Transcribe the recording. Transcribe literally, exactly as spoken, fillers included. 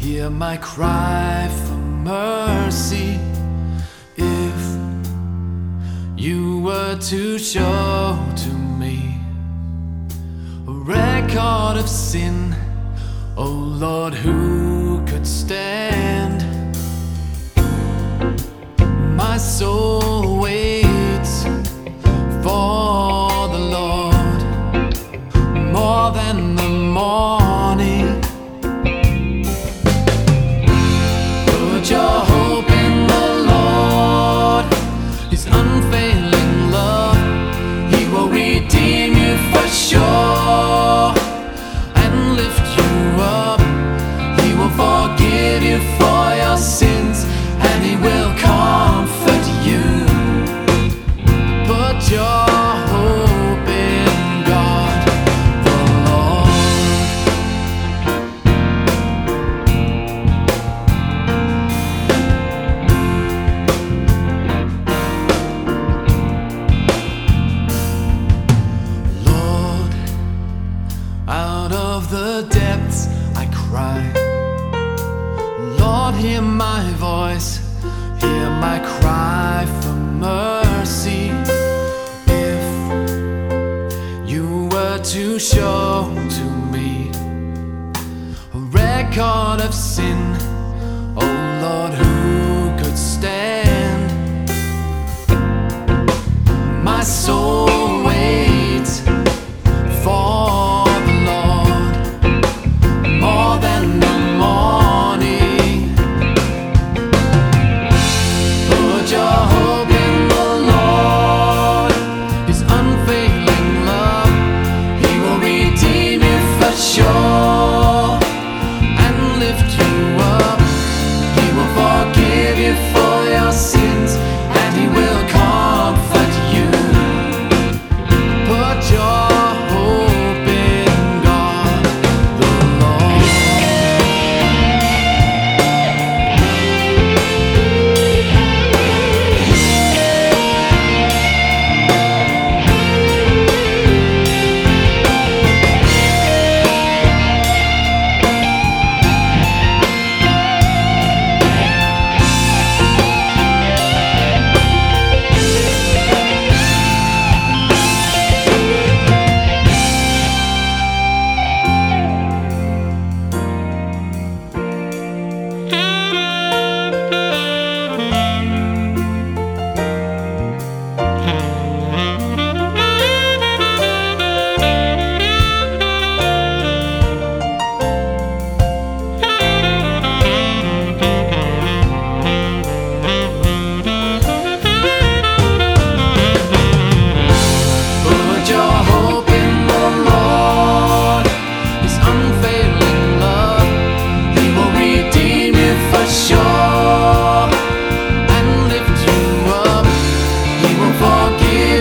hear my cry for mercy. If you were to show to me a record of sin, oh Lord, who could stand? My soul waits for the Lord more than the morning. Put your hope in the Lord, His unfailing love. He will redeem you for sure and lift you up. He will forgive you for your sins, and He will comfort you. Put your hope in God the Lord. Lord, out of the depths I cry. Lord, hear my voice, hear my cry for mercy. If you were to show to me a record of sin, oh Lord, who could stand? My soul waits for the Lord more than the morning. Put your hope in the Lord, His unfailing love. He will redeem you for sure and lift you up. He will forgive you for your sins, and He will comfort you. Put your hope in God the Lord. Put your hope in the Lord, His unfailing love. He will redeem you for sure and lift you up. He will forgive